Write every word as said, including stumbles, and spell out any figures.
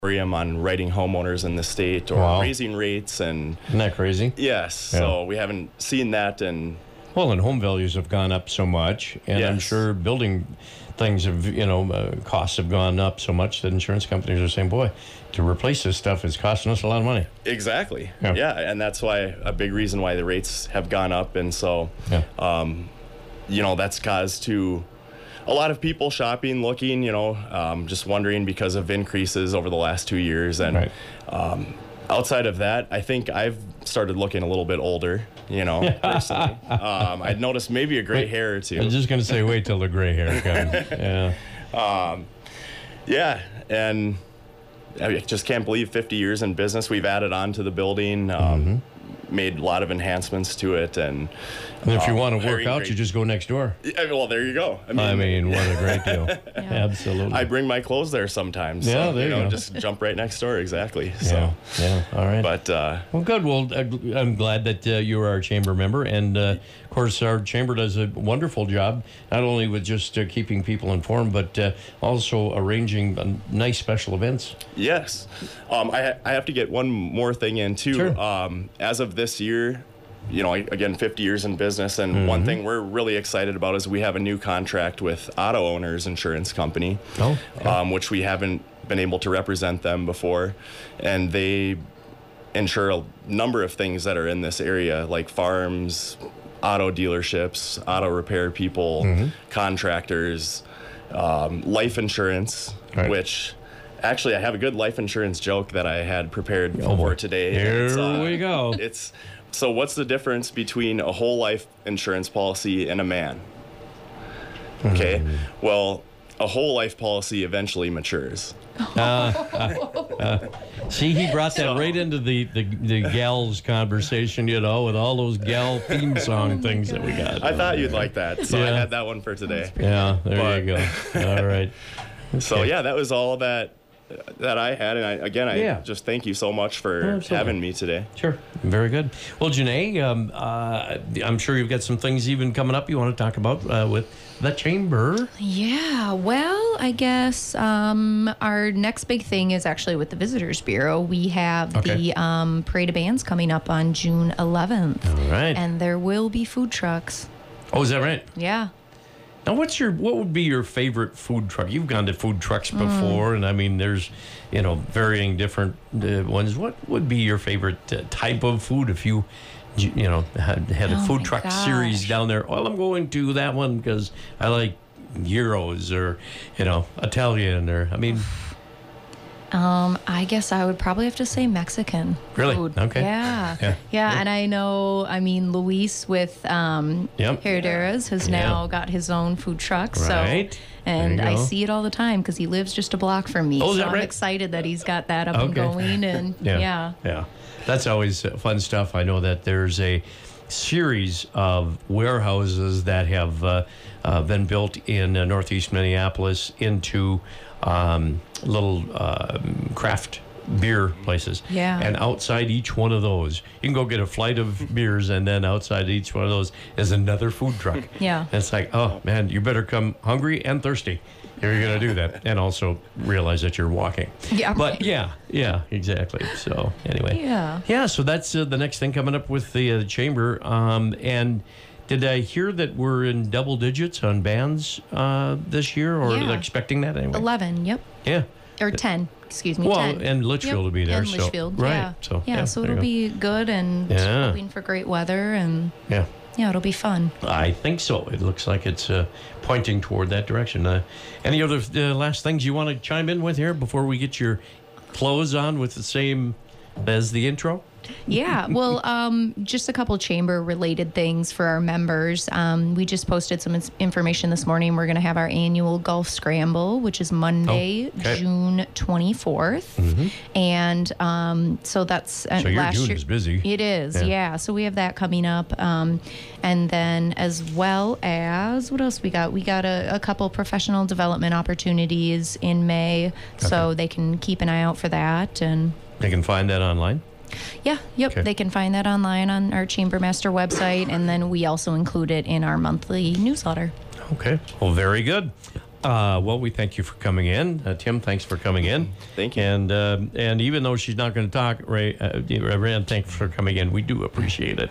moratorium on writing homeowners in the state or Wow. raising rates, and Isn't that crazy? yes, Yeah. so we haven't seen that, and Well, and home values have gone up so much, and I'm Yes. sure building things have, you know, uh, costs have gone up so much that insurance companies are saying, boy, to replace this stuff is costing us a lot of money. exactly, Yeah. yeah, and that's why a big reason why the rates have gone up, and so, Yeah. um, you know, that's caused to a lot of people shopping, looking, you know, um, just wondering because of increases over the last two years, and Right. um, outside of that, I think I've started looking a little bit older, you know, personally. um, I'd noticed maybe a gray hair or I was two. just going to say, wait till the gray hair comes. Yeah. Yeah, and I just can't believe fifty years in business. We've added on to the building, um, made a lot of enhancements to it, and And if you um, want to work hiring out, great- you just go next door. Yeah, well, there you go. I mean, I mean, what a great deal. Absolutely. I bring my clothes there sometimes. Yeah, so, there you know, go. just jump right next door. Exactly. So, yeah. Yeah. All right. but uh, Well, good. Well, uh, I'm glad that uh, you are our chamber member. And, uh, of course, our chamber does a wonderful job, not only with just uh, keeping people informed, but uh, also arranging uh, nice special events. yes, um, I ha- I have to get one more thing in too. Sure. Um, as of this year, you know, again, fifty years in business, and Mm-hmm. one thing we're really excited about is we have a new contract with Auto Owners Insurance Company, Oh, okay. um, which we haven't been able to represent them before, and they insure a number of things that are in this area, like farms, auto dealerships, auto repair people, Mm-hmm. contractors, um, life insurance, Right. which. Actually, I have a good life insurance joke that I had prepared Oh, boy. for today. Here It's, uh, we go. It's so. What's the difference between a whole life insurance policy and a man? Okay. Hmm. Well, a whole life policy eventually matures. See, he brought that right into the, the, the gals conversation, you know, with all those gal theme song things that we got. I thought you'd like that, so I Yeah. had that one for today. Yeah, there But- you go. All right. So Okay. yeah, that was all that that I had, and I, again, I Yeah. just thank you so much for Absolutely. having me today. Sure. Very good. Well, Janae, um, uh, I'm sure you've got some things even coming up you want to talk about uh, with the chamber. Yeah, well, I guess um, our next big thing is actually with the Visitors Bureau. We have Okay. the um, Parade of Bands coming up on June eleventh. All right. And there will be food trucks. Oh, is that right? Yeah. Now, what's your what would be your favorite food truck? You've gone to food trucks before, and I mean, there's, you know, varying different uh, ones. What would be your favorite uh, type of food if you, you you know, had, had a Oh food my truck gosh. series down there? Well, I'm going to that one because I like gyros or, you know, Italian or, I mean, Um, I guess I would probably have to say Mexican Really? food. Okay. Yeah. Yeah. Yeah. And I know, I mean, Luis with um, Yep. Herederas has Yeah. now got his own food truck. Right. So, and There you I go. see it all the time because he lives just a block from me. Oh, is so that I'm right? excited that he's got that up and Okay. going. And Yeah. yeah. Yeah. That's always uh, fun stuff. I know that there's a series of warehouses that have uh, uh, been built in uh, northeast Minneapolis into um, little um craft beer places. Yeah. And outside each one of those, you can go get a flight of beers, and then outside each one of those is another food truck. Yeah. And it's like, oh, man, you better come hungry and thirsty if you're going to do that. And also realize that you're walking. Yeah, But right. yeah, yeah, exactly. So anyway. Yeah. Yeah, so that's uh, the next thing coming up with the uh, chamber. Um, and did I hear that we're in double digits on bands uh, this year, or Yeah. expecting that anyway? eleven. Yep. Yeah. Or ten. Excuse me. Well, ten. and Litchfield will be there, And so- Litchfield. right, Yeah. so, yeah. yeah, So there it'll you be good and Yeah. hoping for great weather, and Yeah. yeah, it'll be fun. I think so. It looks like it's uh, pointing toward that direction. Uh, any other uh, last things you want to chime in with here before we get your close on with the same as the intro? Yeah, well, um, just a couple chamber related things for our members. Um, we just posted some ins- information this morning. We're going to have our annual golf scramble, which is Monday, Oh, okay. June twenty-fourth. And um, so that's uh, So your last June year. is busy. It is, Yeah. yeah. So we have that coming up. Um, and then as well as, what else we got? We got a, a couple professional development opportunities in May. So they can keep an eye out for that. And They can find that online. yeah, yep. Okay. They can find that online on our Chambermaster website, and then we also include it in our monthly newsletter. Okay. Well, very good. Uh, well, we thank you for coming in. Uh, Tim, thanks for coming in. Thank you. And uh, and even though she's not going to talk, Ray, uh, Rand, thanks for coming in. We do appreciate it.